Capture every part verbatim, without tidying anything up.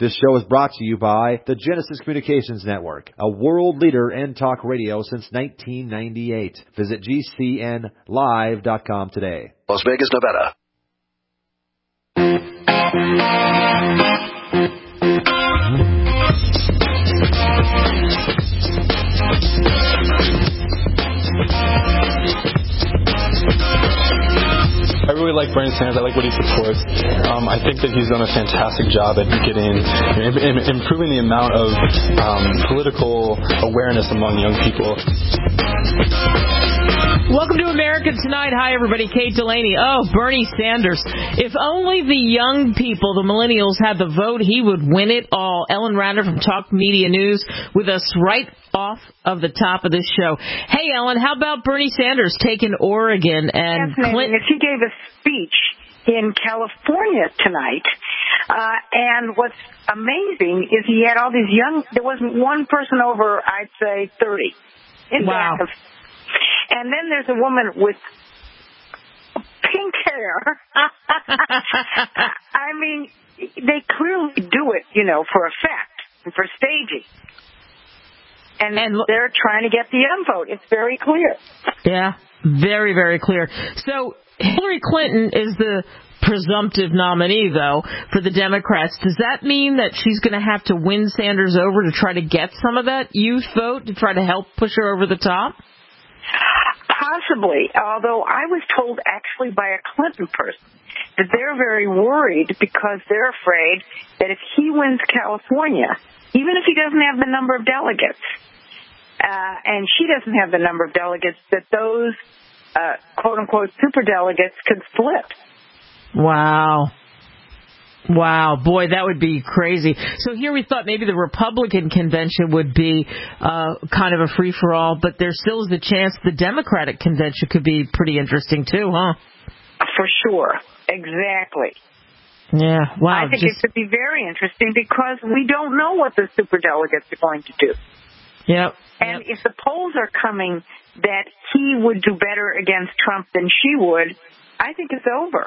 This show is brought to you by the Genesis Communications Network, a world leader in talk radio since nineteen ninety-eight. Visit G C N live dot com today. Las Vegas, Nevada. I really like Bernie Sanders. I like what he supports. Um, I think that he's done a fantastic job at getting, im- im- improving the amount of um, political awareness among young people. Welcome to America Tonight. Hi, everybody. Kate Delaney. Oh, Bernie Sanders. If only the young people, the millennials, had the vote, he would win it all. Ellen Radner from Talk Media News with us right off of the top of this show. Hey, Ellen, how about Bernie Sanders taking Oregon and Clinton? If he gave a speech in California tonight, uh, and what's amazing is he had all these young, there wasn't one person over, I'd say, thirty. Wow. That. And then there's a woman with pink hair. I mean, they clearly do it, you know, for effect and for staging. And, and they're trying to get the young vote. It's very clear. Yeah, very, very clear. So Hillary Clinton is the presumptive nominee, though, for the Democrats. Does that mean that she's going to have to win Sanders over to try to get some of that youth vote, to try to help push her over the top? Possibly, although I was told actually by a Clinton person that they're very worried because they're afraid that if he wins California, even if he doesn't have the number of delegates, uh, and she doesn't have the number of delegates, that those uh, quote-unquote superdelegates could split. Wow. Wow, boy, that would be crazy. So here we thought maybe the Republican convention would be uh, kind of a free-for-all, but there still is the chance the Democratic convention could be pretty interesting too, huh? For sure. Exactly. Yeah, wow. I think just... it could be very interesting because we don't know what the superdelegates are going to do. Yep. And yep. if the polls are coming that he would do better against Trump than she would, I think it's over.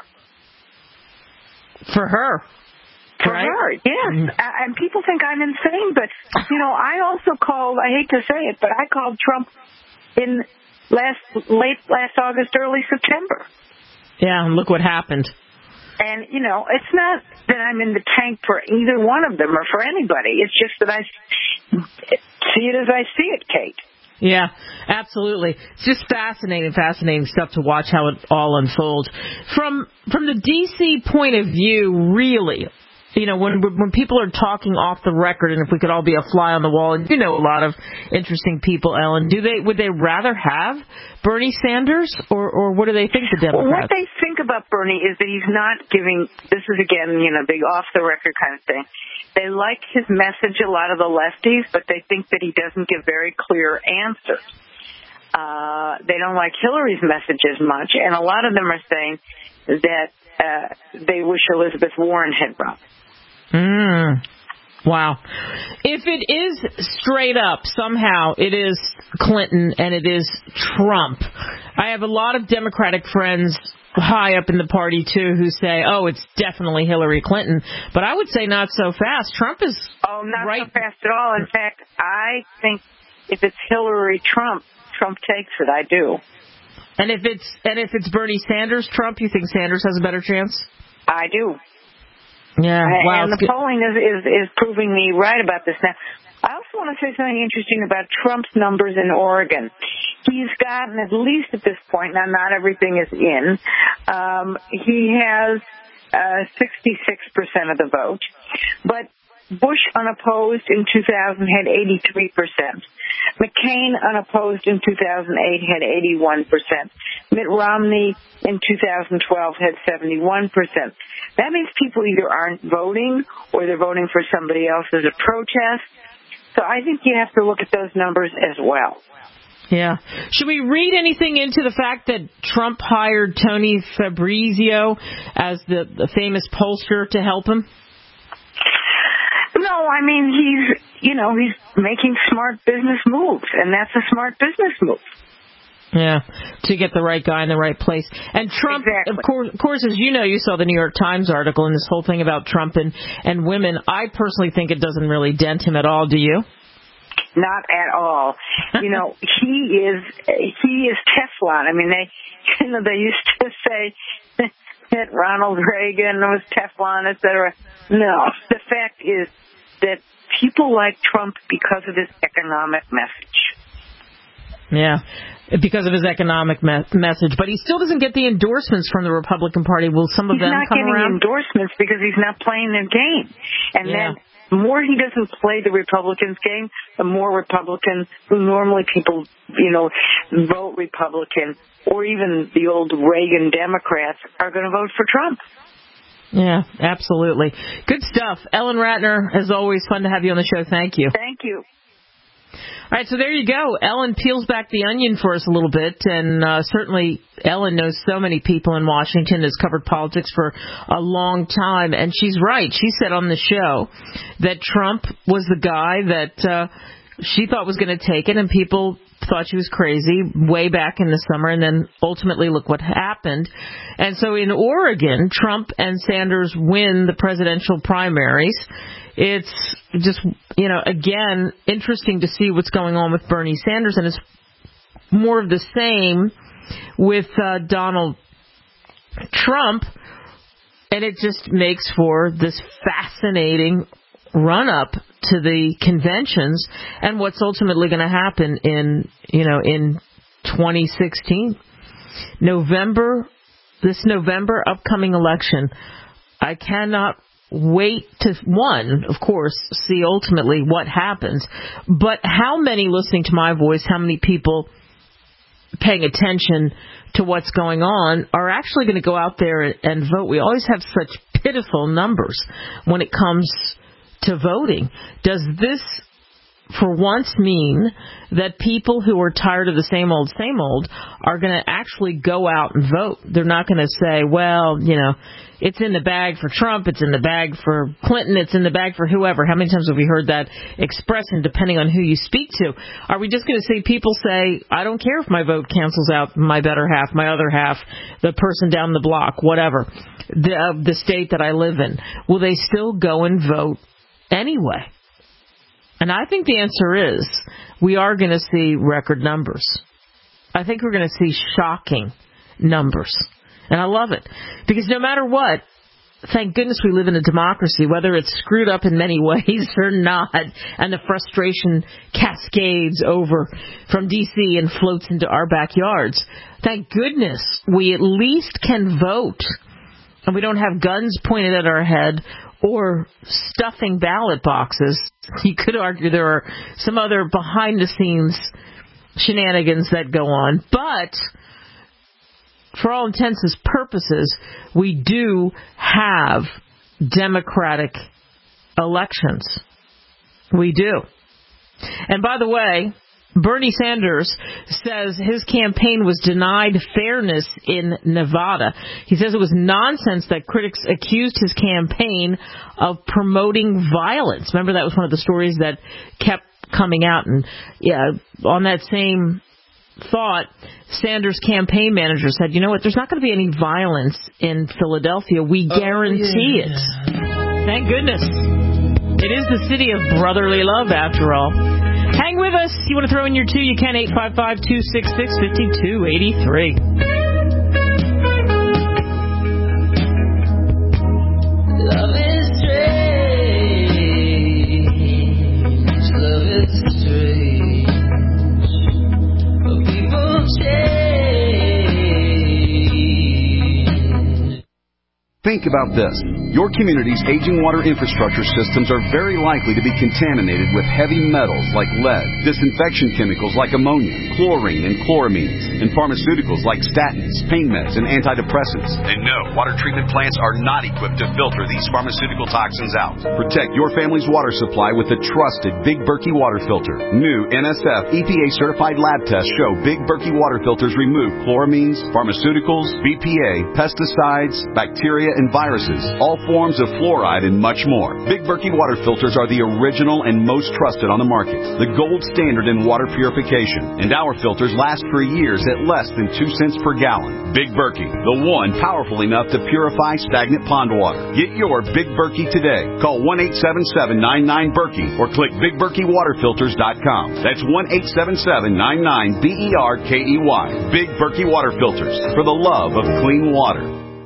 For her. For right? her, yes. Mm-hmm. And people think I'm insane, but, you know, I also called, I hate to say it, but I called Trump in last late last August, early September. Yeah, and look what happened. And, you know, it's not that I'm in the tank for either one of them or for anybody. It's just that I see it as I see it, Kate. Yeah, absolutely. It's just fascinating, fascinating stuff to watch how it all unfolds. From from the D C point of view, really, you know, when when people are talking off the record, and if we could all be a fly on the wall, and you know a lot of interesting people, Ellen, do they would they rather have Bernie Sanders, or, or what do they think the Democrats? Well, what they think about Bernie is that he's not giving, this is again, you know, the off-the-record kind of thing. They like his message, a lot of the lefties, but they think that he doesn't give very clear answers. Uh, they don't like Hillary's message as much, and a lot of them are saying that uh, they wish Elizabeth Warren had run. Mm. Wow. If it is straight up, somehow it is Clinton and it is Trump. I have a lot of Democratic friends high up in the party, too, who say, oh, it's definitely Hillary Clinton. But I would say not so fast. Trump is Oh, not right. so fast at all. In fact, I think if it's Hillary Trump, Trump takes it. I do. And if it's and if it's Bernie Sanders Trump, you think Sanders has a better chance? I do. Yeah, wow. And the good. polling is, is, is proving me right about this. Now, I also want to say something interesting about Trump's numbers in Oregon. He's gotten, at least at this point, now not everything is in, um, he has uh, sixty-six percent of the vote. But Bush unopposed in two thousand had eighty-three percent. McCain unopposed in two thousand eight had eighty-one percent. Mitt Romney in two thousand twelve had seventy-one percent. That means people either aren't voting or they're voting for somebody else as a protest. So I think you have to look at those numbers as well. Yeah. Should we read anything into the fact that Trump hired Tony Fabrizio as the, the famous pollster to help him? No, I mean, he's, you know, he's making smart business moves, and that's a smart business move. Yeah, to get the right guy in the right place. And Trump, exactly. of course, of course, as you know, you saw the New York Times article and this whole thing about Trump and, and women. I personally think it doesn't really dent him at all. Do you? Not at all. You know, he is he is Teflon. I mean, they you know they used to say that Ronald Reagan was Teflon, et cetera. No, the fact is that people like Trump because of his economic message. Yeah, because of his economic me- message. But he still doesn't get the endorsements from the Republican Party. Will some of he's them come He's not getting around? endorsements because he's not playing their game. And yeah. then the more he doesn't play the Republicans' game, the more Republicans, who normally people, you know, vote Republican, or even the old Reagan Democrats, are going to vote for Trump. Yeah, absolutely. Good stuff. Ellen Ratner, as always, fun to have you on the show. Thank you. Thank you. All right, so there you go. Ellen peels back the onion for us a little bit, and uh, certainly Ellen knows so many people in Washington, has covered politics for a long time, and she's right. She said on the show that Trump was the guy that uh, she thought was going to take it, and people thought she was crazy way back in the summer, and then ultimately look what happened. And so in Oregon, Trump and Sanders win the presidential primaries. It's just, you know, again, interesting to see what's going on with Bernie Sanders, and it's more of the same with uh, Donald Trump, and it just makes for this fascinating run-up to the conventions and what's ultimately going to happen in, you know, in twenty sixteen. November, this November upcoming election, I cannot wait to, one, of course, see ultimately what happens, but how many listening to my voice, how many people paying attention to what's going on are actually going to go out there and vote. We always have such pitiful numbers when it comes to voting. Does this, for once, mean that people who are tired of the same old, same old are going to actually go out and vote? They're not going to say, well, you know, it's in the bag for Trump, it's in the bag for Clinton, it's in the bag for whoever. How many times have we heard that expression, depending on who you speak to? Are we just going to see people say, I don't care if my vote cancels out my better half, my other half, the person down the block, whatever, the, uh, the state that I live in? Will they still go and vote anyway? And I think the answer is we are going to see record numbers. I think we're going to see shocking numbers. And I love it. Because no matter what, thank goodness we live in a democracy, whether it's screwed up in many ways or not, and the frustration cascades over from D C and floats into our backyards. Thank goodness we at least can vote, and we don't have guns pointed at our head or stuffing ballot boxes. You could argue there are some other behind-the-scenes shenanigans that go on, but for all intents and purposes, we do have democratic elections. We do. And by the way, Bernie Sanders says his campaign was denied fairness in Nevada. He says it was nonsense that critics accused his campaign of promoting violence. Remember, that was one of the stories that kept coming out. And yeah, on that same thought, Sanders' campaign manager said, you know what, there's not going to be any violence in Philadelphia. We guarantee oh, yeah. it. Thank goodness. It is the city of brotherly love, after all. Hang with us. You want to throw in your two, you can, eight five five, two six six, five two eight three. Love is strange. Love is strange. But people change. Think about this. Your community's aging water infrastructure systems are very likely to be contaminated with heavy metals like lead, disinfection chemicals like ammonia, chlorine and chloramines, and pharmaceuticals like statins, pain meds, and antidepressants. And no, water treatment plants are not equipped to filter these pharmaceutical toxins out. Protect your family's water supply with the trusted Big Berkey water filter. New N S F E P A-certified lab tests show Big Berkey water filters remove chloramines, pharmaceuticals, B P A, pesticides, bacteria, and viruses, all forms of fluoride, and much more. Big Berkey water filters are the original and most trusted on the market, the gold standard in water purification, and our filters last for years at less than two cents per gallon. Big Berkey, the one powerful enough to purify stagnant pond water. Get your Big Berkey today. Call one eight seven seven, nine nine, Berkey or click big berkey water filters dot com. That's one eight seven seven, nine nine, B E R K E Y. Big Berkey water filters, for the love of clean water.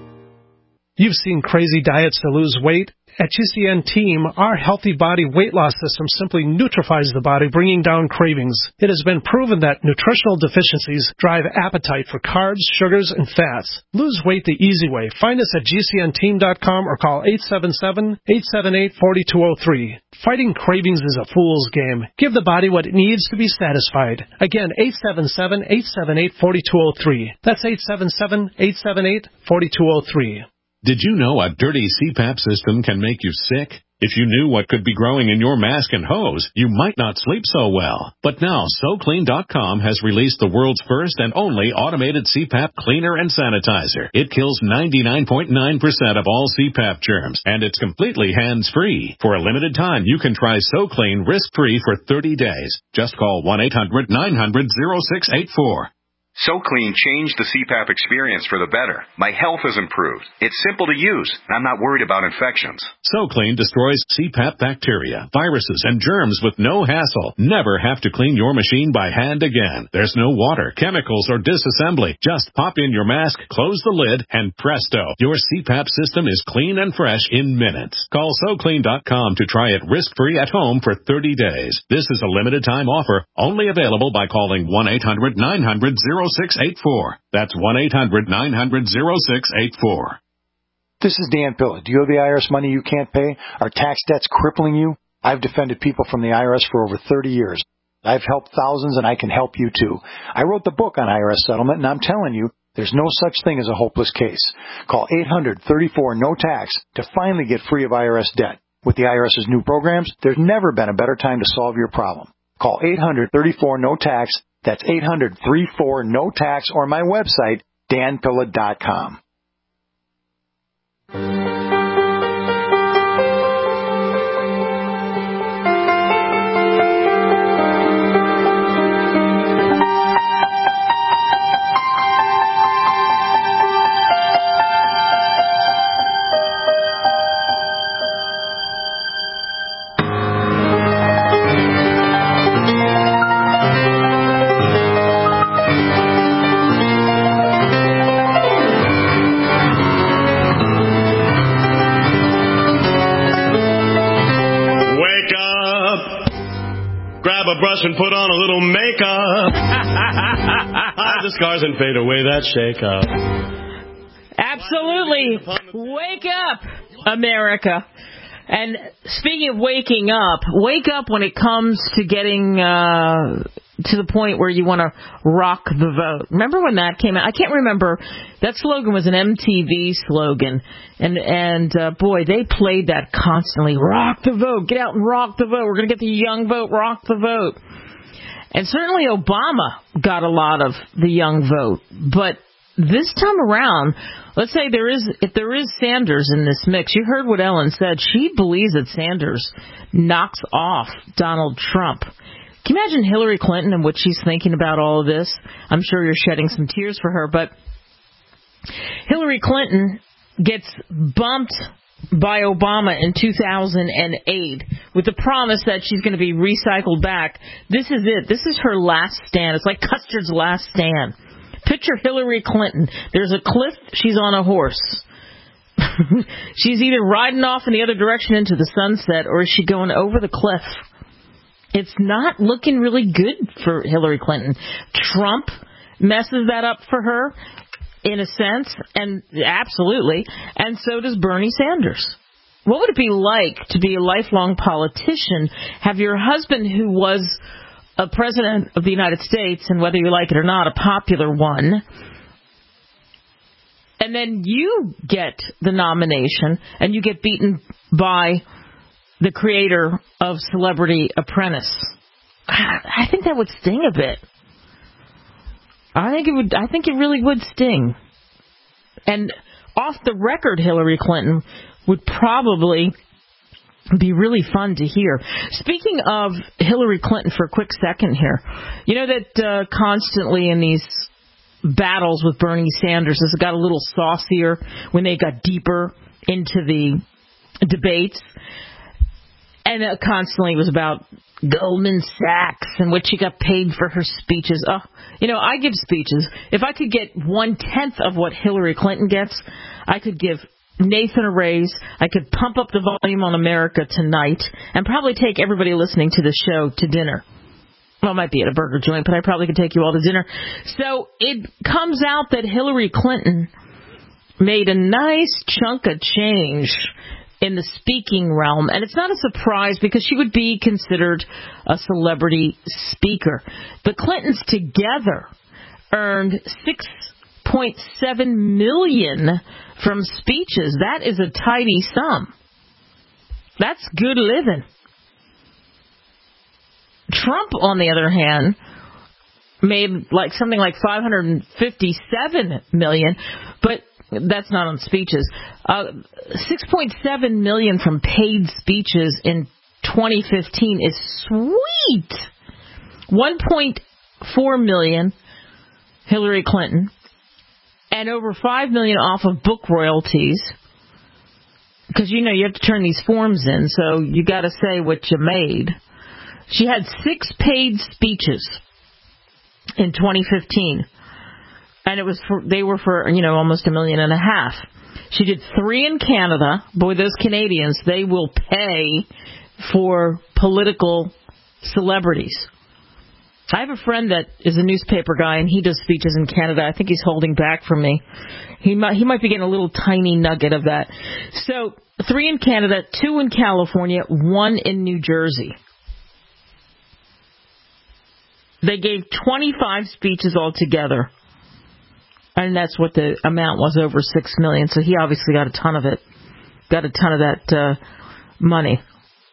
You've seen crazy diets to lose weight. At G C N Team, our healthy body weight loss system simply neutralizes the body, bringing down cravings. It has been proven that nutritional deficiencies drive appetite for carbs, sugars, and fats. Lose weight the easy way. Find us at G C N team dot com or call eight seven seven, eight seven eight, four two zero three. Fighting cravings is a fool's game. Give the body what it needs to be satisfied. Again, eight seven seven, eight seven eight, four two zero three. That's eight seven seven, eight seven eight, four two zero three. Did you know a dirty C PAP system can make you sick? If you knew what could be growing in your mask and hose, you might not sleep so well. But now, So Clean dot com has released the world's first and only automated C PAP cleaner and sanitizer. It kills ninety-nine point nine percent of all C PAP germs, and it's completely hands-free. For a limited time, you can try So Clean risk-free for thirty days. Just call one eight hundred, nine hundred, oh six eight four. So Clean changed the C PAP experience for the better. My health has improved. It's simple to use, and I'm not worried about infections. So Clean destroys C PAP bacteria, viruses, and germs with no hassle. Never have to clean your machine by hand again. There's no water, chemicals, or disassembly. Just pop in your mask, close the lid, and presto, your C PAP system is clean and fresh in minutes. Call So Clean dot com to try it risk-free at home for thirty days. This is a limited-time offer, only available by calling one eight hundred, nine hundred, oh six eight four. That's one eight hundred, nine hundred, oh six eight four. This is Dan Pilla. Do you owe the I R S money you can't pay? Are tax debts crippling you? I've defended people from the I R S for over thirty years. I've helped thousands, and I can help you too. I wrote the book on I R S settlement, and I'm telling you, there's no such thing as a hopeless case. Call eight hundred, thirty-four, no tax to finally get free of I R S debt. With the IRS's new programs, there's never been a better time to solve your problem. Call eight hundred, thirty-four, no tax. That's eight hundred, thirty-four, no tax, or my website, dan pilla dot com. Brush and put on a little makeup. Hide the scars and fade away that shake-up. Absolutely. Wake up, America. And speaking of waking up, wake up when it comes to getting uh, to the point where you want to rock the vote. Remember when that came out? I can't remember. That slogan was an M T V slogan. And, and uh, boy, they played that constantly. Rock the vote. Get out and rock the vote. We're going to get the young vote. Rock the vote. And certainly Obama got a lot of the young vote. But this time around, let's say there is, if there is Sanders in this mix, you heard what Ellen said. She believes that Sanders knocks off Donald Trump. Can you imagine Hillary Clinton and what she's thinking about all of this? I'm sure you're shedding some tears for her, but Hillary Clinton gets bumped by Obama in two thousand eight with the promise that she's going to be recycled back. This is it. This is her last stand. It's like Custer's last stand. Picture Hillary Clinton. There's a cliff. She's on a horse. She's either riding off in the other direction into the sunset, or is she going over the cliff? It's not looking really good for Hillary Clinton. Trump messes that up for her, in a sense, and absolutely, and so does Bernie Sanders. What would it be like to be a lifelong politician, have your husband, who was a president of the United States, and whether you like it or not, a popular one, and then you get the nomination, and you get beaten by the creator of Celebrity Apprentice? I think that would sting a bit. I think it would. I think it really would sting. And off the record, Hillary Clinton would probably be really fun to hear. Speaking of Hillary Clinton for a quick second here, you know that uh, constantly in these battles with Bernie Sanders, this got a little saucier when they got deeper into the debates, and it constantly was about Goldman Sachs and what she got paid for her speeches. Oh, you know, I give speeches. If I could get one-tenth of what Hillary Clinton gets, I could give Nathan a raise. I could pump up the volume on America Tonight and probably take everybody listening to the show to dinner. Well, it might be at a burger joint, but I probably could take you all to dinner. So it comes out that Hillary Clinton made a nice chunk of change in the speaking realm, and it's not a surprise because she would be considered a celebrity speaker. The Clintons together earned six point seven million dollars from speeches. That is a tidy sum. That's good living. Trump, on the other hand, made like something like five hundred fifty-seven million dollars, but that's not on speeches. Uh, six point seven million dollars from paid speeches in twenty fifteen is sweet. one point four million dollars Hillary Clinton, and over five million dollars off of book royalties. Because, you know, you have to turn these forms in, so you got to say what you made. She had six paid speeches in twenty fifteen. And it was for, they were for, you know, almost a million and a half. She did three in Canada. Boy, those Canadians, they will pay for political celebrities. I have a friend that is a newspaper guy, and he does speeches in Canada. I think he's holding back from me. He might, he might be getting a little tiny nugget of that. So, three in Canada, two in California, one in New Jersey. They gave twenty-five speeches altogether. And that's what the amount was, over six million dollars. So he obviously got a ton of it. Got a ton of that uh, money.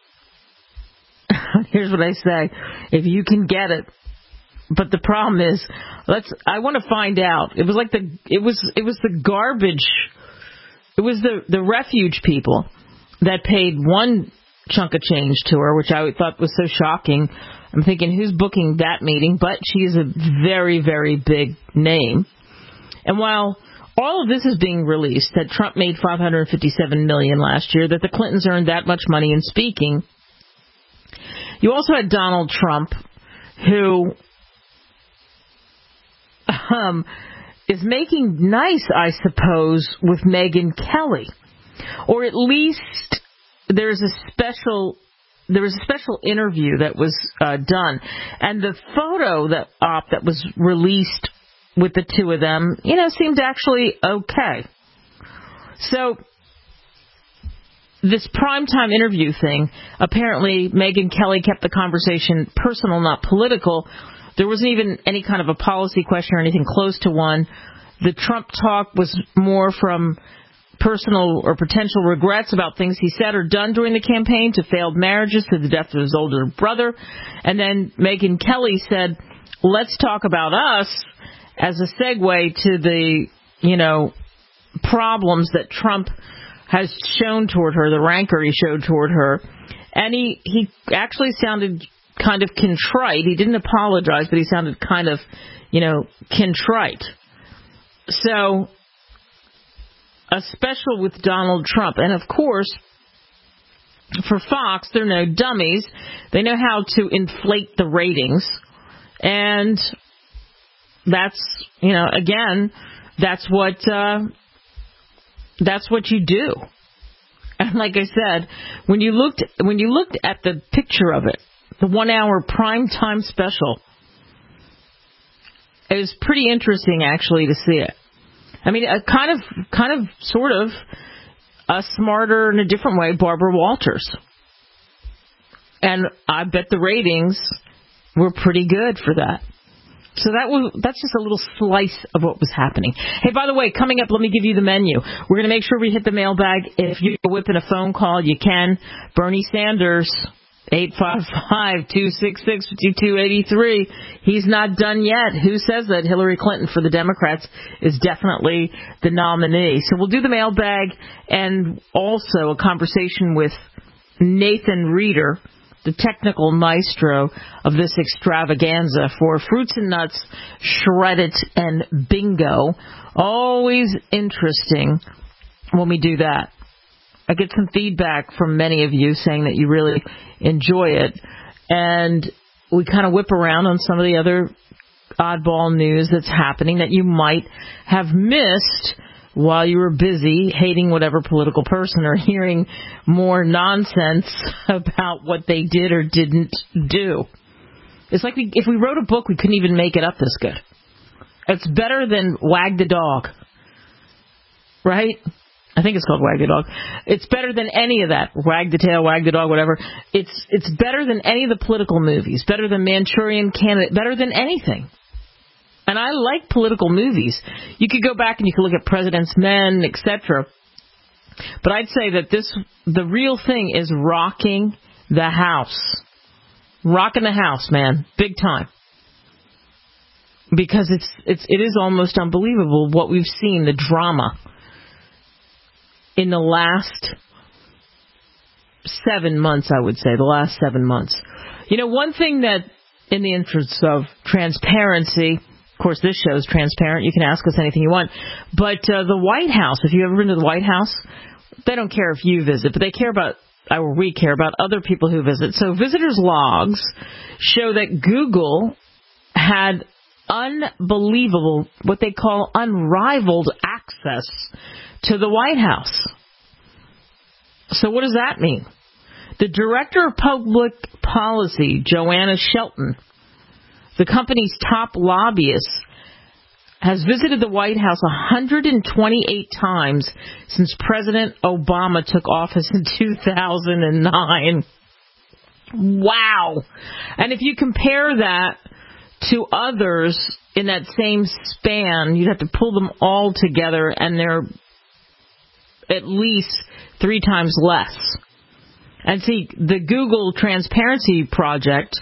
Here's what I say. If you can get it. But the problem is, let's I want to find out. It was like the it was it was the garbage. It was the, the refuge people that paid one chunk of change to her, which I thought was so shocking. I'm thinking, who's booking that meeting? But she's a very, very big name. And while all of this is being released, that Trump made five hundred fifty-seven million dollars last year, that the Clintons earned that much money in speaking, you also had Donald Trump, who um, is making nice, I suppose, with Megyn Kelly. Or at least there's a special... There was a special interview that was uh, done, and the photo that op that was released with the two of them, you know, seemed actually okay. So this primetime interview thing, apparently Megyn Kelly kept the conversation personal, not political. There wasn't even any kind of a policy question or anything close to one. The Trump talk was more from personal or potential regrets about things he said or done during the campaign, to failed marriages, to the death of his older brother. And then Megyn Kelly said, let's talk about us, as a segue to the, you know, problems that Trump has shown toward her, the rancor he showed toward her. And he, he actually sounded kind of contrite. He didn't apologize, but he sounded kind of, you know, contrite. So, a special with Donald Trump. And, of course, for Fox, they're no dummies. They know how to inflate the ratings. And that's, you know, again, that's what uh, that's what you do. And like I said, when you looked when you looked at the picture of it, the one-hour primetime special, it was pretty interesting, actually, to see it. I mean, a kind of, kind of, sort of, a smarter in a different way, Barbara Walters. And I bet the ratings were pretty good for that. So that was, that's just a little slice of what was happening. Hey, by the way, coming up, let me give you the menu. We're going to make sure we hit the mailbag. If you're whipping a phone call, you can. Bernie Sanders eight five five, two six six, five two eight three. He's not done yet. Who says that Hillary Clinton for the Democrats is definitely the nominee? So we'll do the mailbag and also a conversation with Nathan Reeder, the technical maestro of this extravaganza for Fruits and Nuts, Shred It, and Bingo. Always interesting when we do that. I get some feedback from many of you saying that you really enjoy it. And we kind of whip around on some of the other oddball news that's happening that you might have missed while you were busy hating whatever political person or hearing more nonsense about what they did or didn't do. It's like we, if we wrote a book, we couldn't even make it up this good. It's better than Wag the Dog, right? I think it's called Wag the Dog. It's better than any of that. Wag the Tail, Wag the Dog, whatever. It's it's better than any of the political movies. Better than Manchurian Candidate. Better than anything. And I like political movies. You could go back and you could look at President's Men, et cetera. But I'd say that this, the real thing is rocking the house. Rocking the house, man. Big time. Because it's it's it is almost unbelievable what we've seen, the drama in the last seven months, I would say, the last seven months. You know, one thing that, in the interest of transparency, of course, this show is transparent. You can ask us anything you want. But uh, the White House, if you've ever been to the White House, they don't care if you visit, but they care about, or we care about other people who visit. So visitors' logs show that Google had unbelievable, what they call unrivaled access to the White House. So what does that mean? The Director of Public Policy, Joanna Shelton, the company's top lobbyist, has visited the White House one hundred twenty-eight times since President Obama took office in two thousand nine. Wow. And if you compare that to others in that same span, you'd have to pull them all together, and they're at least three times less. And see, the Google Transparency Project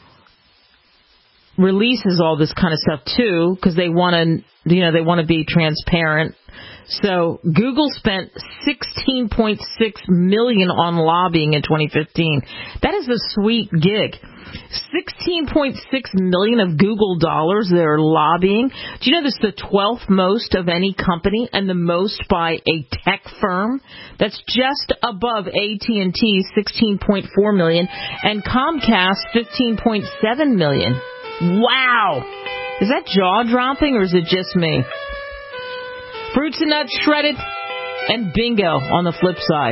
releases all this kind of stuff too, because they want to, you know, they want to be transparent. So Google spent sixteen point six million dollars on lobbying in twenty fifteen. That is a sweet gig. sixteen point six million dollars of Google dollars they're lobbying. Do you know this is the twelfth most of any company and the most by a tech firm? That's just above A T and T's sixteen point four million dollars and Comcast fifteen point seven million dollars. Wow! Is that jaw-dropping or is it just me? Fruits and Nuts, Shredded, and Bingo on the flip side.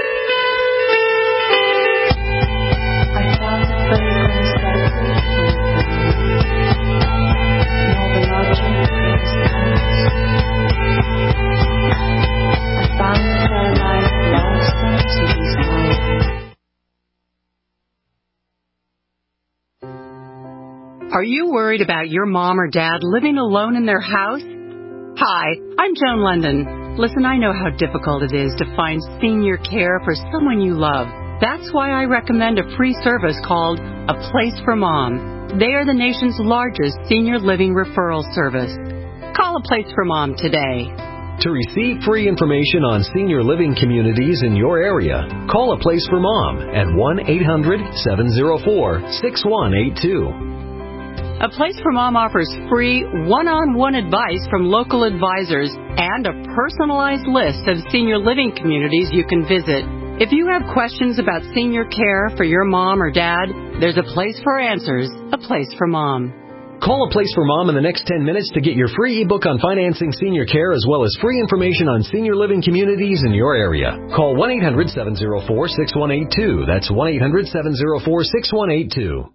Are you worried about your mom or dad living alone in their house? Hi, I'm Joan London. Listen, I know how difficult it is to find senior care for someone you love. That's why I recommend a free service called A Place for Mom. They are the nation's largest senior living referral service. Call A Place for Mom today. To receive free information on senior living communities in your area, call A Place for Mom at one eight hundred, seven oh four, six one eight two. A Place for Mom offers free one-on-one advice from local advisors and a personalized list of senior living communities you can visit. If you have questions about senior care for your mom or dad, there's a place for answers, A Place for Mom. Call A Place for Mom in the next ten minutes to get your free ebook on financing senior care as well as free information on senior living communities in your area. Call one eight hundred, seven oh four, six one eight two. That's one eight hundred, seven oh four, six one eight two.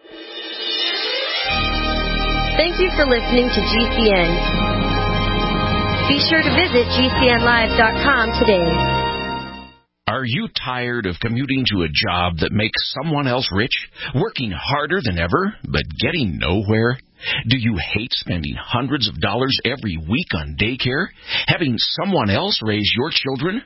Thank you for listening to G C N. Be sure to visit G C N live dot com today. Are you tired of commuting to a job that makes someone else rich, working harder than ever, but getting nowhere? Do you hate spending hundreds of dollars every week on daycare, having someone else raise your children?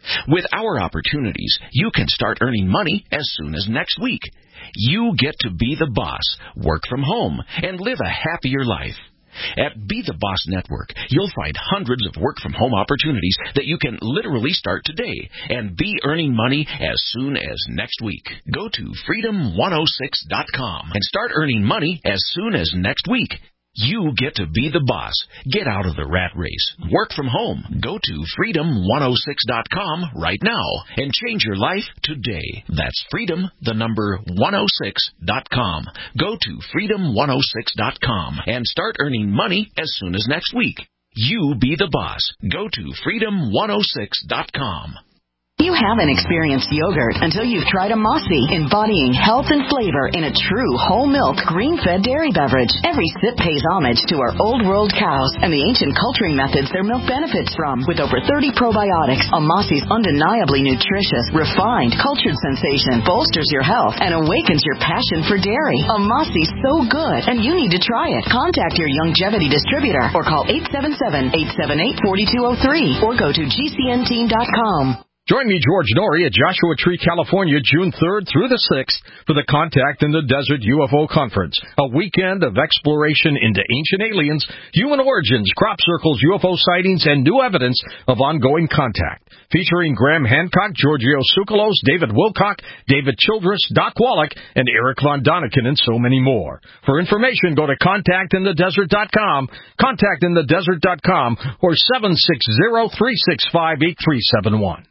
With our opportunities, you can start earning money as soon as next week. You get to be the boss, work from home, and live a happier life. At Be the Boss Network, you'll find hundreds of work-from-home opportunities that you can literally start today and be earning money as soon as next week. Go to freedom one oh six dot com and start earning money as soon as next week. You get to be the boss. Get out of the rat race. Work from home. Go to freedom one oh six dot com right now and change your life today. That's freedom, the number one oh six dot com. Go to freedom one oh six dot com and start earning money as soon as next week. You be the boss. Go to freedom one oh six dot com. You haven't experienced yogurt until you've tried a Mossy, embodying health and flavor in a true whole milk, green-fed dairy beverage. Every sip pays homage to our old world cows and the ancient culturing methods their milk benefits from. With over thirty probiotics, a Mossy's undeniably nutritious, refined, cultured sensation bolsters your health and awakens your passion for dairy. A Mossy's so good, and you need to try it. Contact your Longevity distributor or call eight seven seven, eight seven eight, four two zero three or go to G C N team dot com. Join me, George Norrie, at Joshua Tree, California, June third through the sixth for the Contact in the Desert U F O Conference, a weekend of exploration into ancient aliens, human origins, crop circles, U F O sightings, and new evidence of ongoing contact. Featuring Graham Hancock, Giorgio Tsoukalos, David Wilcock, David Childress, Doc Wallach, and Eric Von Daniken, and so many more. For information, go to contact in the desert dot com, contact in the desert dot com, or seven six zero, three six five, eight three seven one.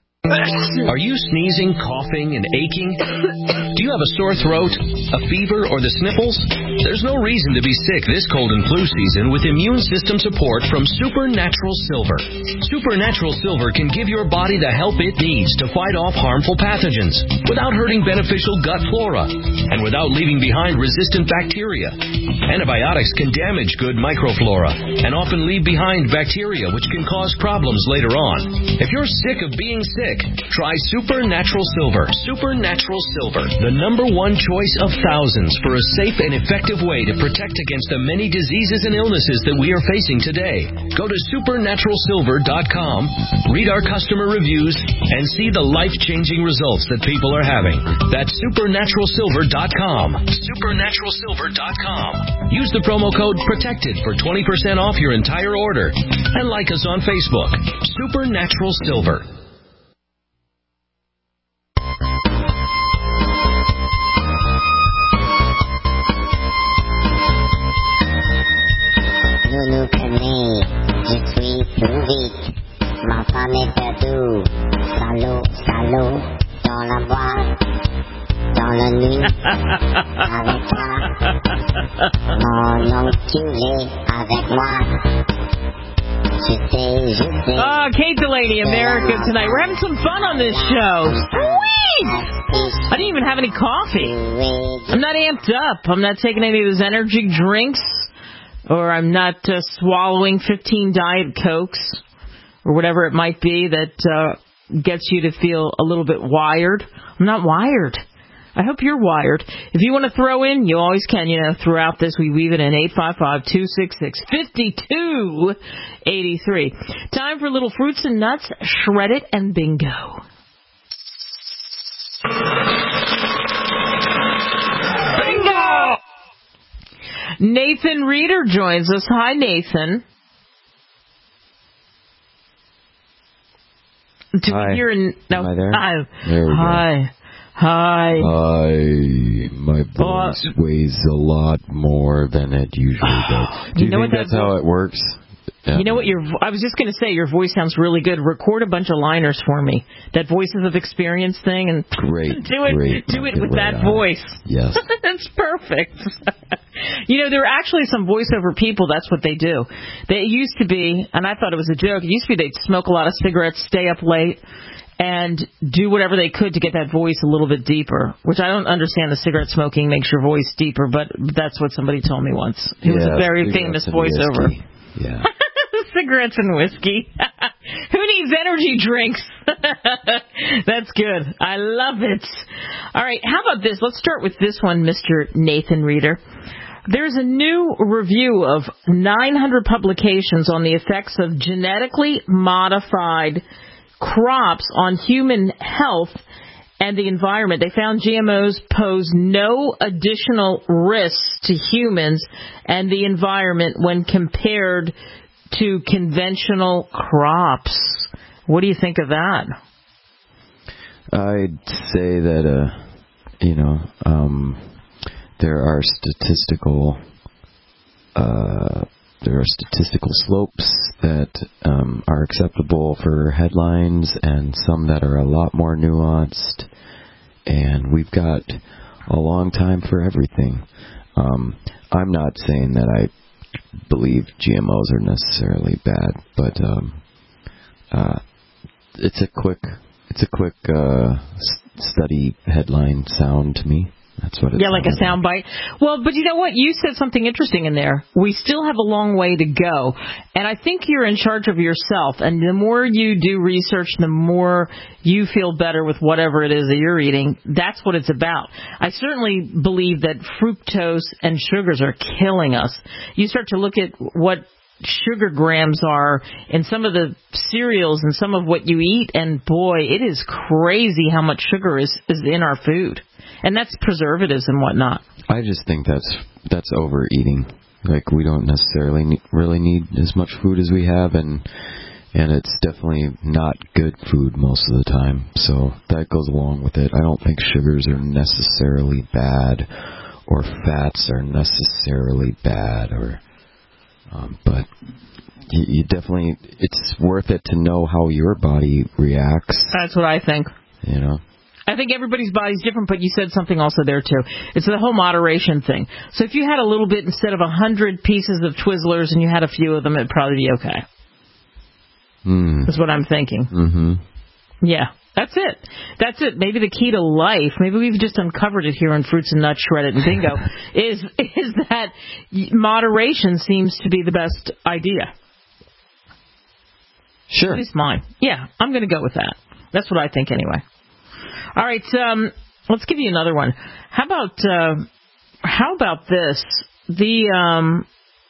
Are you sneezing, coughing, and aching? Do you have a sore throat, a fever, or the sniffles? There's no reason to be sick this cold and flu season with immune system support from Supernatural Silver. Supernatural Silver can give your body the help it needs to fight off harmful pathogens without hurting beneficial gut flora and without leaving behind resistant bacteria. Antibiotics can damage good microflora and often leave behind bacteria which can cause problems later on. If you're sick of being sick, try Supernatural Silver. Supernatural Silver, the number one choice of thousands for a safe and effective way to protect against the many diseases and illnesses that we are facing today. Go to supernatural silver dot com, read our customer reviews, and see the life-changing results that people are having. That's supernatural silver dot com. supernatural silver dot com. Use the promo code PROTECTED for twenty percent off your entire order. And like us on Facebook. Supernatural Silver. Nous connaît, je suis plus vite. Ma femme est perdue, salaud, salaud, dans la boîte, dans la nuit, avec toi. Mon enculé avec moi. Oh, Kate Delaney, America Tonight. We're having some fun on this show. Sweet! I didn't even have any coffee. I'm not amped up. I'm not taking any of those energy drinks. Or I'm not uh, swallowing fifteen Diet Cokes, or whatever it might be that uh, gets you to feel a little bit wired. I'm not wired. I hope you're wired. If you want to throw in, you always can. You know, throughout this, we weave it in eight five five, two six six, five two eight three. Time for little fruits and nuts, shred it, and bingo. Bingo! Nathan Reeder joins us. Hi, Nathan. Do Hi. we hear an, no, Am I there? Hi. There we Hi. go. Hi. Hi. My voice Uh, weighs a lot more than it usually does. Do you, You know think what that's that how vo- it works? Yeah. You know what? Your I was just going to say your voice sounds really good. Record a bunch of liners for me. That Voices of Experience thing, and Great. do it. Great. Do it Get with right that on. voice. Yes. That's perfect. You know, there are actually some voiceover people. That's what they do. They used to be, and I thought it was a joke. It used to be they'd smoke a lot of cigarettes, stay up late, and do whatever they could to get that voice a little bit deeper. Which I don't understand. The cigarette smoking makes your voice deeper, but that's what somebody told me once. It was Yeah, a very cigarettes famous and voiceover. whiskey. Yeah. Cigarettes and whiskey. Who needs energy drinks? That's good. I love it. All right, how about this? Let's start with this one, Mister Nathan Reeder. There's a new review of nine hundred publications on the effects of genetically modified crops on human health and the environment. They found G M Os pose no additional risks to humans and the environment when compared to conventional crops. What do you think of that? I'd say that, uh, you know, um, there are statistical, uh, there are statistical slopes that um, are acceptable for headlines and some that are a lot more nuanced. And we've got a long time for everything. Um, I'm not saying that I believe G M Os are necessarily bad, but um, uh, it's a quick, it's a quick uh, study headline sound to me. That's what it's yeah, like a sound bite. Well, but you know what? You said something interesting in there. We still have a long way to go. And I think you're in charge of yourself. And the more you do research, the more you feel better with whatever it is that you're eating. That's what it's about. I certainly believe that fructose and sugars are killing us. You start to look at what sugar grams are in some of the cereals and some of what you eat, and boy, it is crazy how much sugar is, is in our food. And that's preservatives and whatnot. I just think that's that's overeating. Like, we don't necessarily need, really need as much food as we have, and and it's definitely not good food most of the time. So that goes along with it. I don't think sugars are necessarily bad, or fats are necessarily bad, or um, but you, you definitely, it's worth it to know how your body reacts. That's what I think. You know. I think everybody's body's different, but you said something also there, too. It's the whole moderation thing. So if you had a little bit instead of a hundred pieces of Twizzlers and you had a few of them, it'd probably be okay. Mm. That's what I'm thinking. Mm-hmm. Yeah, that's it. That's it. Maybe the key to life, maybe we've just uncovered it here in Fruits and Nuts, Shredded and Bingo, is, is that moderation seems to be the best idea. Sure. At least mine. Yeah, I'm going to go with that. That's what I think anyway. All right, um, let's give you another one. How about uh, how about this? The um,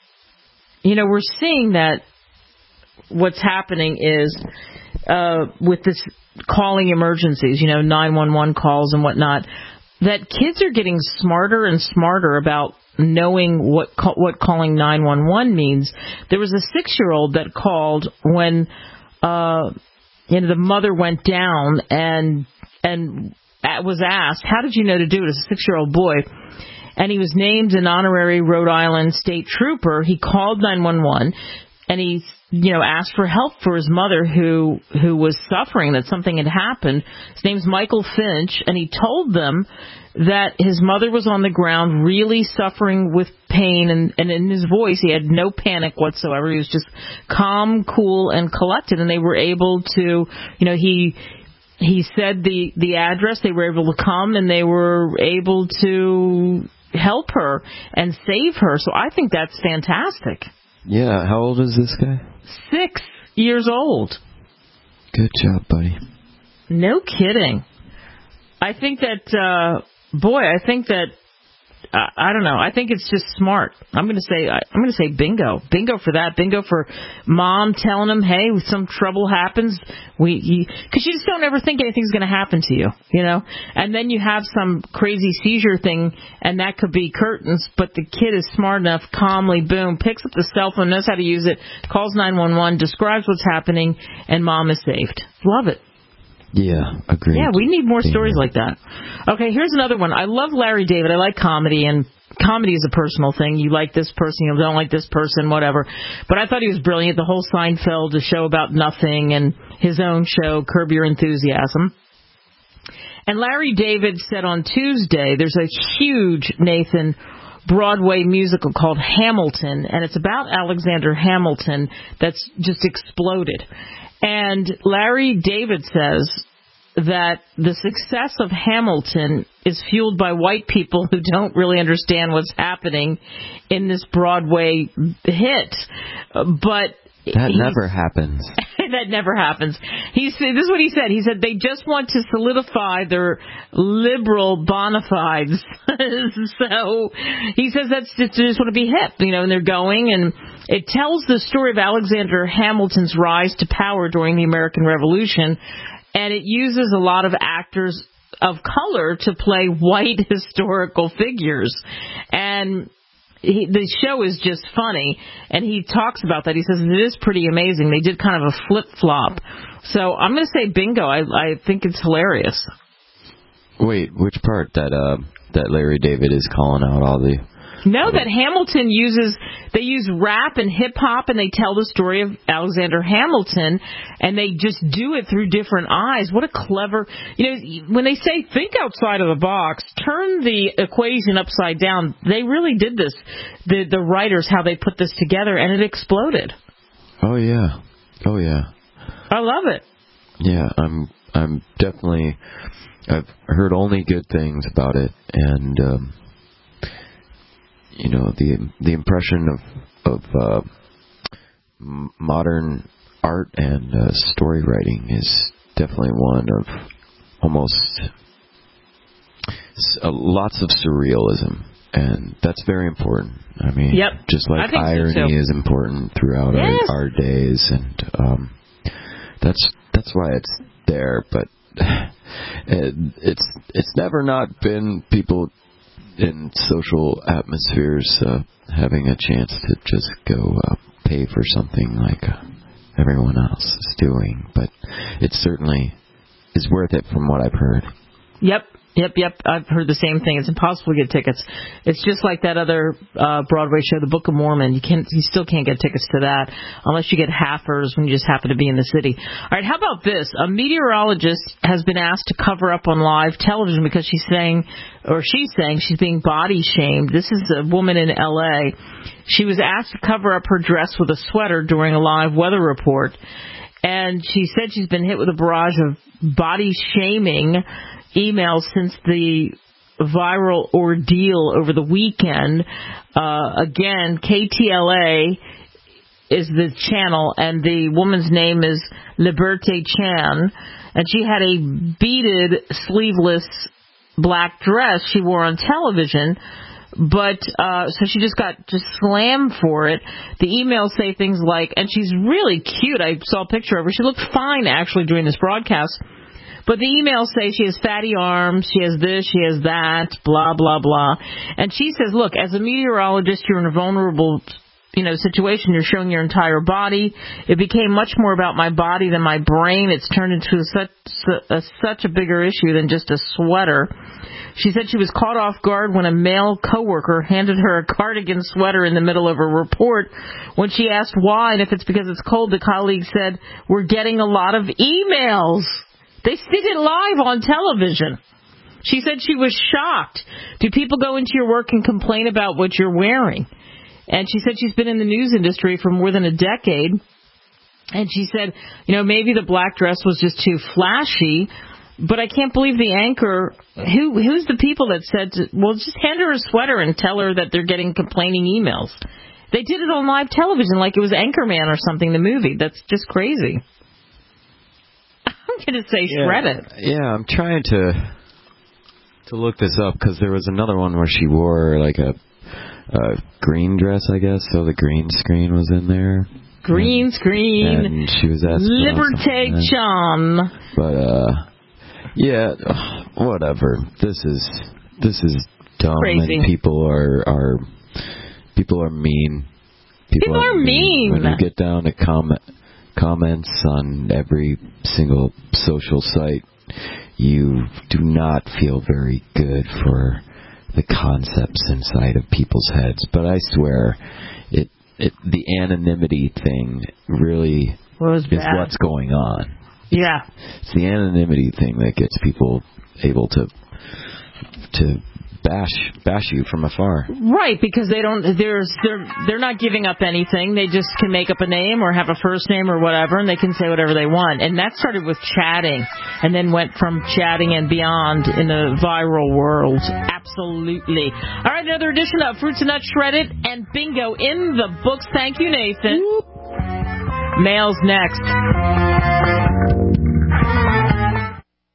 you know, we're seeing that what's happening is uh, with this calling emergencies, you know, nine one one calls and whatnot, that kids are getting smarter and smarter about knowing what what calling nine one one means. There was a six-year-old that called when uh, you know, the mother went down and and was asked, how did you know to do it? As a six-year-old boy. And he was named an honorary Rhode Island state trooper. He called nine one one, and he, you know, asked for help for his mother who who was suffering, that something had happened. His name's Michael Finch, and he told them that his mother was on the ground really suffering with pain, and, and in his voice he had no panic whatsoever. He was just calm, cool, and collected, and they were able to, you know, he... He said the, the address, they were able to come, and they were able to help her and save her. So I think that's fantastic. Yeah, how old is this guy? Six years old. Good job, buddy. No kidding. I think that, uh, boy, I think that, uh, I don't know, I think it's just smart. I'm going to say, I'm going to say bingo. Bingo for that. Bingo for mom telling him, hey, if some trouble happens, we, because you just don't ever think anything's going to happen to you, you know? And then you have some crazy seizure thing, and that could be curtains, but the kid is smart enough, calmly, boom, picks up the cell phone, knows how to use it, calls nine one one, describes what's happening, and mom is saved. Love it. Yeah, agreed. Yeah, we need more stories like that. Okay, here's another one. I love Larry David. I like comedy, and comedy is a personal thing. You like this person, you don't like this person, whatever. But I thought he was brilliant. The whole Seinfeld, the show about nothing, and his own show, Curb Your Enthusiasm. And Larry David said on Tuesday, there's a huge, Nathan, Broadway musical called Hamilton, and it's about Alexander Hamilton that's just exploded. And Larry David says that the success of Hamilton is fueled by white people who don't really understand what's happening in this Broadway hit. But that never happens. That never happens. He said, this is what he said. He said they just want to solidify their liberal bona fides. So he says that's just, they just want to be hip, you know, and they're going, and It tells the story of Alexander Hamilton's rise to power during the American Revolution, and it uses a lot of actors of color to play white historical figures. And he, the show is just funny, and he talks about that. He says it is pretty amazing. They did kind of a flip-flop. So I'm going to say bingo. I, I think it's hilarious. Wait, which part? That uh, that Larry David is calling out all the... No, that Hamilton uses, they use rap and hip-hop, and they tell the story of Alexander Hamilton, and they just do it through different eyes. What a clever, you know, when they say think outside of the box, turn the equation upside down, they really did this, the the writers, how they put this together, and it exploded. Oh, yeah. Oh, yeah. I love it. Yeah, I'm, I'm definitely, I've heard only good things about it, and, um, you know, the the impression of of uh, modern art and uh, story writing is definitely one of almost uh, lots of surrealism, and that's very important. I mean, yep. just like irony so is important throughout yes. our, our days, and um, that's that's why it's there. But it, it's it's never not been people in social atmospheres uh, having a chance to just go uh, pay for something like uh, everyone else is doing. But it certainly is worth it from what I've heard. Yep. Yep, yep. I've heard the same thing. It's impossible to get tickets. It's just like that other uh, Broadway show, The Book of Mormon. You can't, you still can't get tickets to that unless you get halfers when you just happen to be in the city. All right, how about this? A meteorologist has been asked to cover up on live television because she's saying, or she's saying she's being body shamed. This is a woman in L A. She was asked to cover up her dress with a sweater during a live weather report, and she said she's been hit with a barrage of body shaming emails since the viral ordeal over the weekend. Uh, again, K T L A is the channel, and the woman's name is Liberté Chan, and she had a beaded, sleeveless black dress she wore on television, but uh, so she just got just slammed for it. The emails say things like, and she's really cute. I saw a picture of her. She looked fine, actually, during this broadcast. But the emails say she has fatty arms, she has this, she has that, blah, blah, blah. And she says, look, as a meteorologist, you're in a vulnerable, you know, situation. You're showing your entire body. It became much more about my body than my brain. It's turned into such a, such a bigger issue than just a sweater. She said she was caught off guard when a male coworker handed her a cardigan sweater in the middle of a report. When she asked why and if it's because it's cold, the colleague said, we're getting a lot of emails. They did it live on television. She said she was shocked. Do people go into your work and complain about what you're wearing? And she said she's been in the news industry for more than a decade. And she said, you know, maybe the black dress was just too flashy, but I can't believe the anchor, who who's the people that said, to, well, just hand her a sweater and tell her that they're getting complaining emails. They did it on live television like it was Anchorman or something, the movie. That's just crazy. I'm going to say shred yeah, it. Yeah, I'm trying to to look this up because there was another one where she wore like a, a green dress, I guess, so the green screen was in there. Green and, screen. And she was asking Liberté Chan. But, uh, yeah, whatever. This is, this is dumb. Crazy. And people are, are, people are mean. People, people are, are mean. mean. When you get down to comment, comments on every single social site, you do not feel very good for the concepts inside of people's heads. But I swear, it, it the anonymity thing really is bad. What's going on. Yeah. It's the anonymity thing that gets people able to to bash bash you from afar. Right, because they don't there's they're they're not giving up anything. They just can make up a name or have a first name or whatever, and they can say whatever they want. And that started with chatting and then went from chatting and beyond in the viral world. Absolutely. All right, another edition of Fruits and Nuts Shredded and Bingo in the books. Thank you, Nathan. Whoop. Mail's next.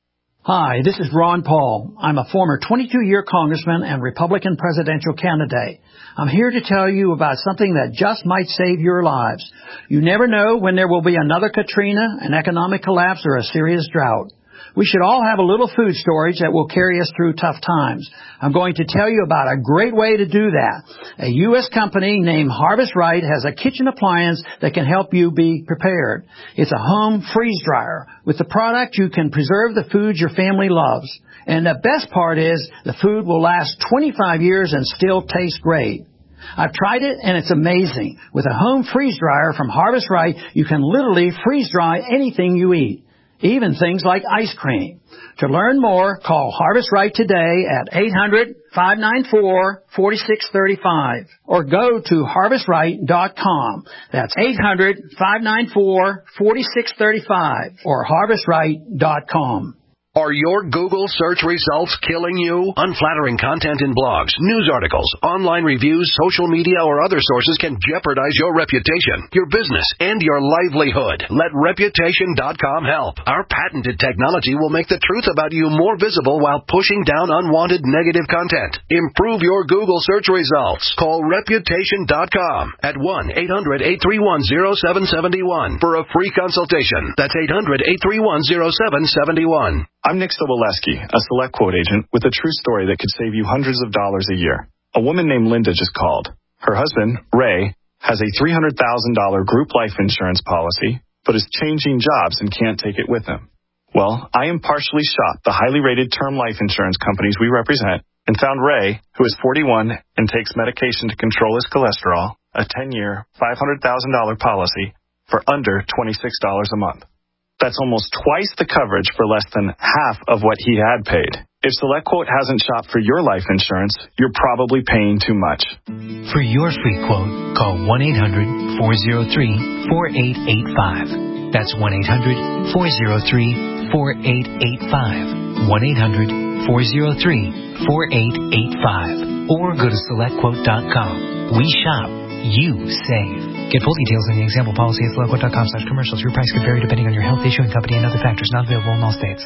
Hi, this is Ron Paul. I'm a former twenty-two-year congressman and Republican presidential candidate. I'm here to tell you about something that just might save your lives. You never know when there will be another Katrina, an economic collapse, or a serious drought. We should all have a little food storage that will carry us through tough times. I'm going to tell you about a great way to do that. A U S company named Harvest Right has a kitchen appliance that can help you be prepared. It's a home freeze dryer. With the product, you can preserve the food your family loves. And the best part is the food will last twenty-five years and still taste great. I've tried it, and it's amazing. With a home freeze dryer from Harvest Right, you can literally freeze dry anything you eat, even things like ice cream. To learn more, call Harvest Right today at eight hundred, five nine four, four six three five or go to harvest right dot com. That's eight hundred, five nine four, four six three five or harvest right dot com. Are your Google search results killing you? Unflattering content in blogs, news articles, online reviews, social media, or other sources can jeopardize your reputation, your business, and your livelihood. Let reputation dot com help. Our patented technology will make the truth about you more visible while pushing down unwanted negative content. Improve your Google search results. Call reputation dot com at one eight hundred, eight three one, zero seven seven one for a free consultation. That's eight hundred, eight three one, zero seven seven one. I'm Nick Soboleski, a Select Quote agent with a true story that could save you hundreds of dollars a year. A woman named Linda just called. Her husband, Ray, has a three hundred thousand dollars group life insurance policy, but is changing jobs and can't take it with him. Well, I impartially shopped the highly rated term life insurance companies we represent and found Ray, who is forty-one and takes medication to control his cholesterol, a ten-year, five hundred thousand dollars policy for under twenty-six dollars a month. That's almost twice the coverage for less than half of what he had paid. If SelectQuote hasn't shopped for your life insurance, you're probably paying too much. For your free quote, call one eight hundred, four oh three, four eight eight five. That's one eight hundred, four oh three, four eight eight five. one eight hundred, four oh three, four eight eight five. Or go to select quote dot com. We shop. You save. Get full details in the example policy at select quote dot com slash commercials. Your price could vary depending on your health, issuing company, and other factors. Not available in all states.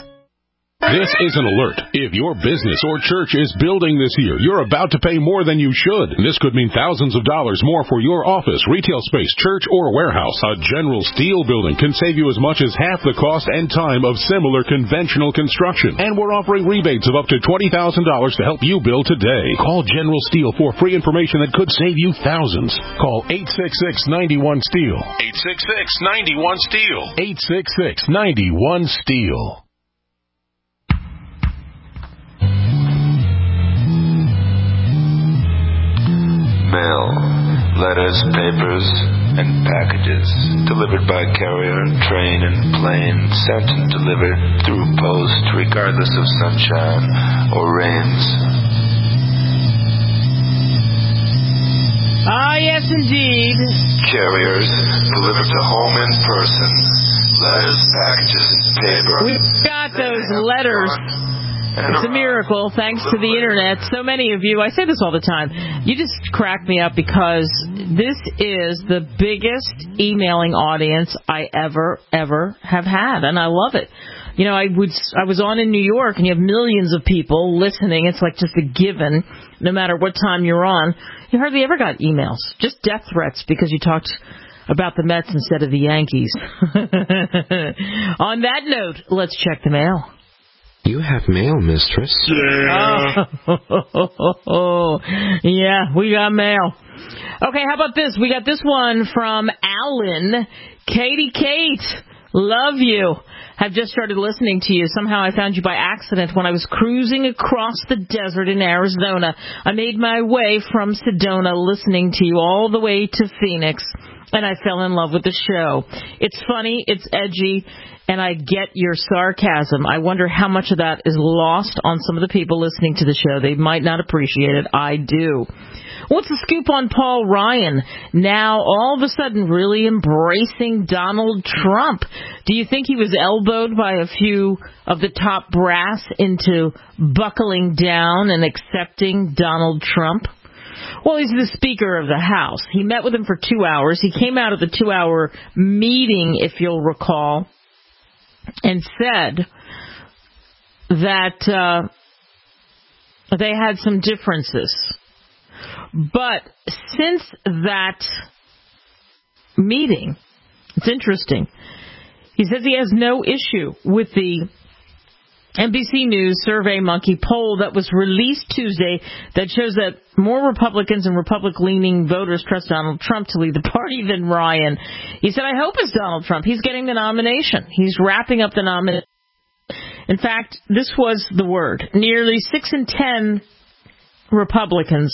This is an alert. If your business or church is building this year, you're about to pay more than you should. This could mean thousands of dollars more for your office, retail space, church, or warehouse. A General Steel building can save you as much as half the cost and time of similar conventional construction. And we're offering rebates of up to twenty thousand dollars to help you build today. Call General Steel for free information that could save you thousands. Call eight six six, nine one, STEEL. eight six six, nine one, STEEL. eight six six, nine one, STEEL. Mail, letters, papers, and packages delivered by carrier, train, and plane, sent and delivered through post regardless of sunshine or rains. Ah, yes, indeed. Carriers delivered to home in person. Letters, packages, and paper. We've got those letters. It's a miracle, thanks to the internet. So many of you, I say this all the time, you just crack me up because this is the biggest emailing audience I ever, ever have had, and I love it. You know, I would, I was on in New York, and you have millions of people listening. It's like just a given, no matter what time you're on. You hardly ever got emails, just death threats because you talked about the Mets instead of the Yankees. On that note, let's check the mail. You have mail, mistress. Yeah. Oh, yeah, we got mail. Okay, how about this? We got this one from Alan. Katie Kate, love you. Have just started listening to you. Somehow I found you by accident when I was cruising across the desert in Arizona. I made my way from Sedona listening to you all the way to Phoenix, and I fell in love with the show. It's funny, it's edgy, and I get your sarcasm. I wonder how much of that is lost on some of the people listening to the show. They might not appreciate it. I do. What's the scoop on Paul Ryan? Now, all of a sudden, really embracing Donald Trump. Do you think he was elbowed by a few of the top brass into buckling down and accepting Donald Trump? Well, he's the Speaker of the House. He met with him for two hours. He came out of the two-hour meeting, if you'll recall, and said that uh, they had some differences. But since that meeting, it's interesting. He says he has no issue with the N B C News SurveyMonkey poll that was released Tuesday that shows that more Republicans and Republican-leaning voters trust Donald Trump to lead the party than Ryan. He said, I hope it's Donald Trump. He's getting the nomination. He's wrapping up the nomination. In fact, this was the word. Nearly six in ten Republicans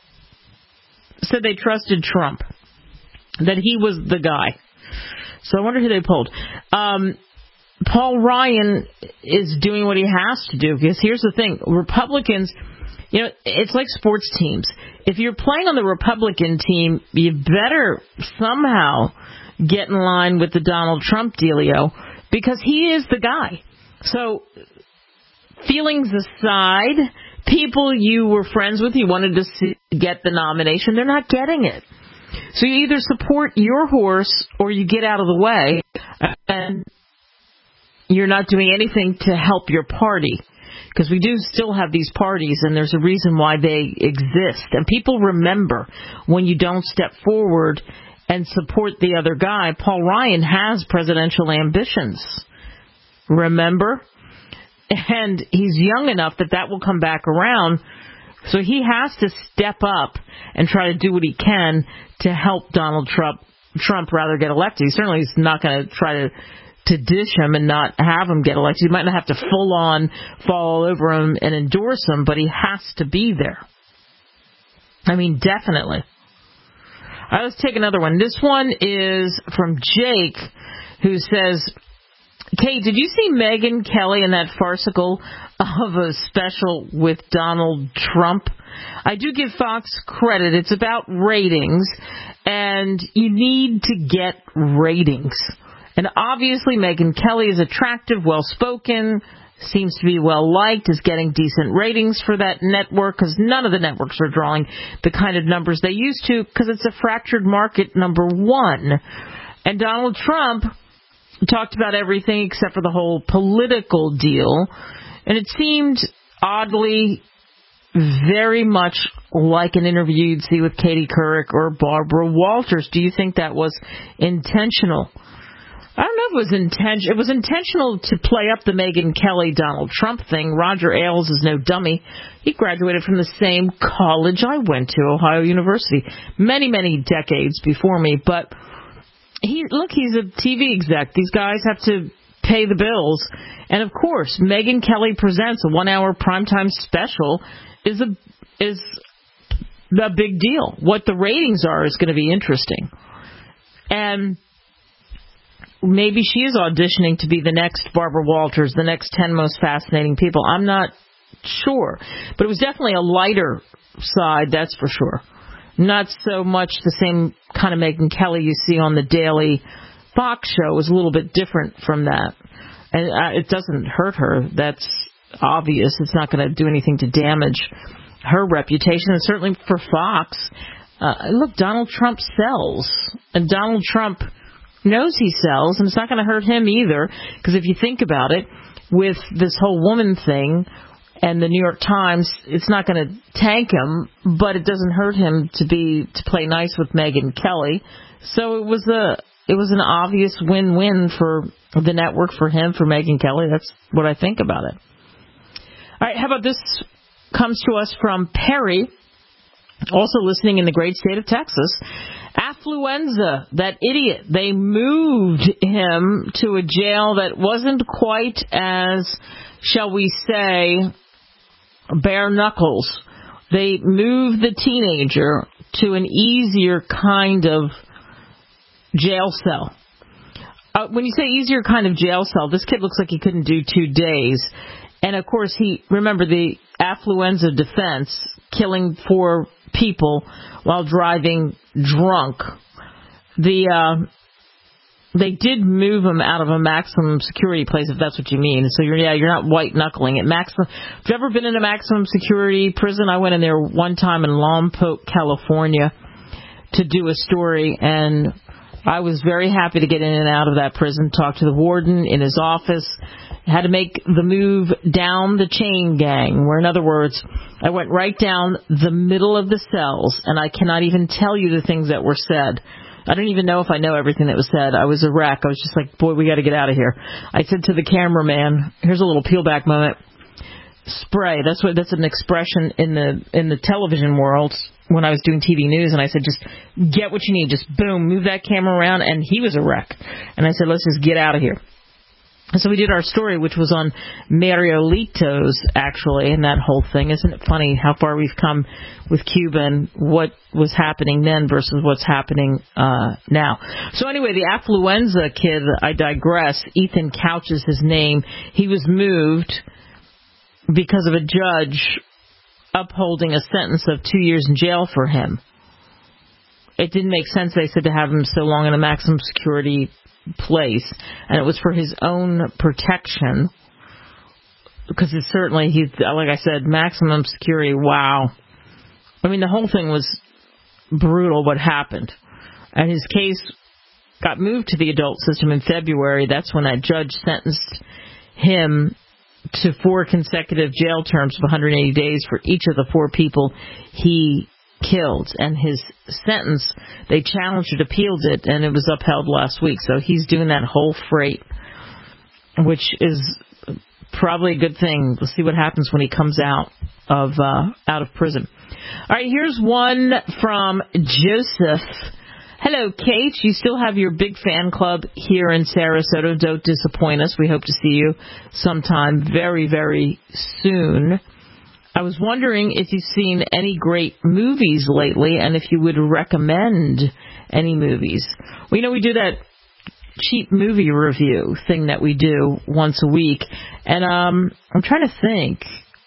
said they trusted Trump, that he was the guy. So I wonder who they polled. Um, Paul Ryan is doing what he has to do, because here's the thing. Republicans, you know, it's like sports teams. If you're playing on the Republican team, you better somehow get in line with the Donald Trump dealio, because he is the guy. So feelings aside, people you were friends with, you wanted to see, get the nomination, they're not getting it. So you either support your horse or you get out of the way, and you're not doing anything to help your party, because we do still have these parties, and there's a reason why they exist. And people remember when you don't step forward and support the other guy. Paul Ryan has presidential ambitions, remember? And he's young enough that that will come back around. So he has to step up and try to do what he can to help Donald Trump, Trump rather get elected. He certainly is not going to try to to dish him and not have him get elected. He might not have to full on fall all over him and endorse him, but he has to be there. I mean, definitely. All right, let's take another one. This one is from Jake, who says, Kate, did you see Megyn Kelly in that farcical of a special with Donald Trump? I do give Fox credit. It's about ratings, and you need to get ratings. And obviously Megyn Kelly is attractive, well-spoken, seems to be well-liked, is getting decent ratings for that network, because none of the networks are drawing the kind of numbers they used to, because it's a fractured market, number one. And Donald Trump talked about everything except for the whole political deal, and it seemed oddly very much like an interview you'd see with Katie Couric or Barbara Walters. Do you think that was intentional? I don't know if it was intentional. It was intentional to play up the Megyn Kelly Donald Trump thing. Roger Ailes is no dummy. He graduated from the same college I went to, Ohio University, many, many decades before me. But he, look, he's a T V exec. These guys have to pay the bills. And of course, Megyn Kelly Presents, a one-hour primetime special, is a is a big deal. What the ratings are is going to be interesting. And maybe she is auditioning to be the next Barbara Walters, the next ten most fascinating people. I'm not sure. But it was definitely a lighter side, that's for sure. Not so much the same kind of Megyn Kelly you see on the Daily Fox show. It was a little bit different from that. And uh, it doesn't hurt her. That's obvious. It's not going to do anything to damage her reputation. And certainly for Fox, uh, look, Donald Trump sells. And Donald Trump knows he sells, and it's not going to hurt him either, because if you think about it, with this whole woman thing and the New York Times, it's not going to tank him, but it doesn't hurt him to be to play nice with Megyn Kelly. So it was a it was an obvious win-win for the network, for him, for Megyn Kelly. That's what I think about it. All right, how about this comes to us from Perry, also listening in the great state of Texas. Affluenza, that idiot. They moved him to a jail that wasn't quite as, shall we say, bare knuckles. They moved the teenager to an easier kind of jail cell. Uh, when you say easier kind of jail cell, this kid looks like he couldn't do two days. And, of course, he remember the affluenza defense, killing four people while driving drunk. The uh, they did move him out of a maximum security place, if that's what you mean. So you're yeah, you're not white knuckling it. Maximum. Have you ever been in a maximum security prison? I went in there one time in Lompoc, California, to do a story, and I was very happy to get in and out of that prison. Talk to the warden in his office. had to make the move down the chain gang, where, in other words, I went right down the middle of the cells, and I cannot even tell you the things that were said. I don't even know if I know everything that was said. I was a wreck. I was just like, boy, we got to get out of here. I said to the cameraman, here's a little peel back moment, spray. That's what that's an expression in the in the television world when I was doing T V news, and I said, just get what you need. Just boom, move that camera around, and he was a wreck. And I said, let's just get out of here. So we did our story, which was on Mariolitos, actually, and that whole thing. Isn't it funny how far we've come with Cuba and what was happening then versus what's happening uh now? So anyway, the affluenza kid, I digress, Ethan Couch is his name. He was moved because of a judge upholding a sentence of two years in jail for him. It didn't make sense, they said, to have him so long in a maximum security place, and it was for his own protection, because it's certainly, he's, like I said, maximum security. Wow. I mean, the whole thing was brutal, what happened. And his case got moved to the adult system in February. That's when that judge sentenced him to four consecutive jail terms of one hundred eighty days for each of the four people he killed. And his sentence, they challenged it, appealed it, and it was upheld last week. So he's doing that whole freight, which is probably a good thing. We'll see what happens when he comes out of uh, out of prison. All right, here's one from Joseph. Hello, Kate. You still have your big fan club here in Sarasota. Don't disappoint us. We hope to see you sometime very, very soon. I was wondering if you've seen any great movies lately and if you would recommend any movies. Well, you know, we do that cheap movie review thing that we do once a week. And um, I'm trying to think.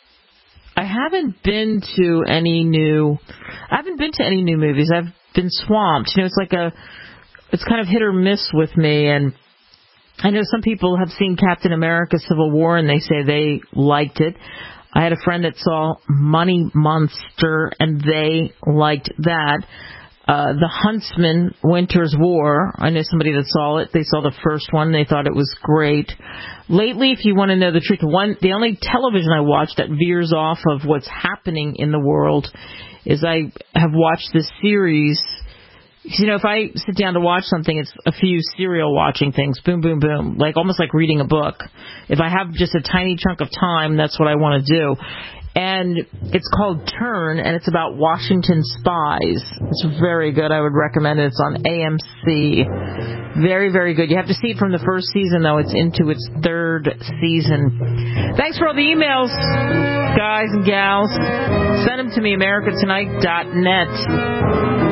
I haven't been to any new, I haven't been to any new movies. I've been swamped. You know, it's like a, it's kind of hit or miss with me. And I know some people have seen Captain America Civil War and they say they liked it. I had a friend that saw Money Monster, and they liked that. Uh, the Huntsman, Winter's War, I know somebody that saw it. They saw the first one. They thought it was great. Lately, if you want to know the truth, one the only television I watch that veers off of what's happening in the world is I have watched this series. You know, if I sit down to watch something, it's a few serial watching things. Boom, boom, boom. Like almost like reading a book. If I have just a tiny chunk of time, that's what I want to do. And it's called Turn, and it's about Washington spies. It's very good. I would recommend it. It's on A M C. Very, very good. You have to see it from the first season, though. It's into its third season. Thanks for all the emails, guys and gals. Send them to me, america tonight dot net.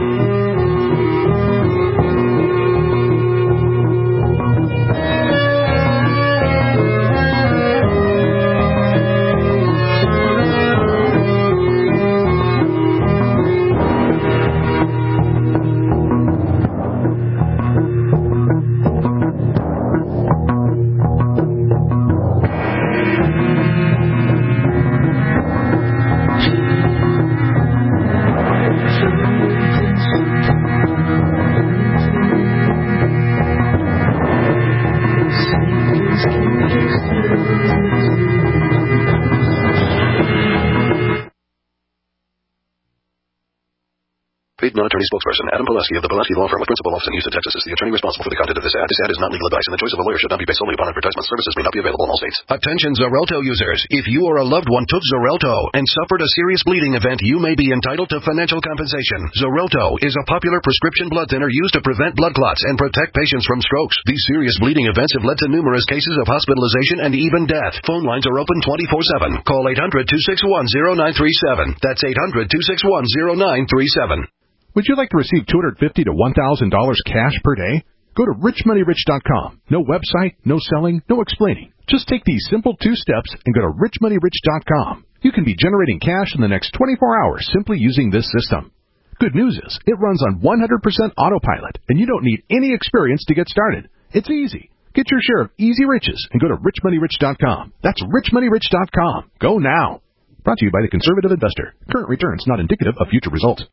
Non-attorney spokesperson Adam Pulaski of the Pulaski Law Firm with principal office in Houston, Texas is the attorney responsible for the content of this ad. This ad is not legal advice, and the choice of a lawyer should not be based solely upon advertisement. Services may not be available in all states. Attention Xarelto users. If you or a loved one took Xarelto and suffered a serious bleeding event, you may be entitled to financial compensation. Xarelto is a popular prescription blood thinner used to prevent blood clots and protect patients from strokes. These serious bleeding events have led to numerous cases of hospitalization and even death. Phone lines are open twenty-four seven. Call eight hundred, two six one, zero nine three seven. That's eight hundred, two six one, zero nine three seven. Would you like to receive two hundred fifty dollars to one thousand dollars cash per day? Go to rich money rich dot com. No website, no selling, no explaining. Just take these simple two steps and go to rich money rich dot com. You can be generating cash in the next twenty-four hours simply using this system. Good news is, it runs on one hundred percent autopilot, and you don't need any experience to get started. It's easy. Get your share of easy riches and go to rich money rich dot com. That's rich money rich dot com. Go now. Brought to you by the Conservative Investor. Current returns not indicative of future results.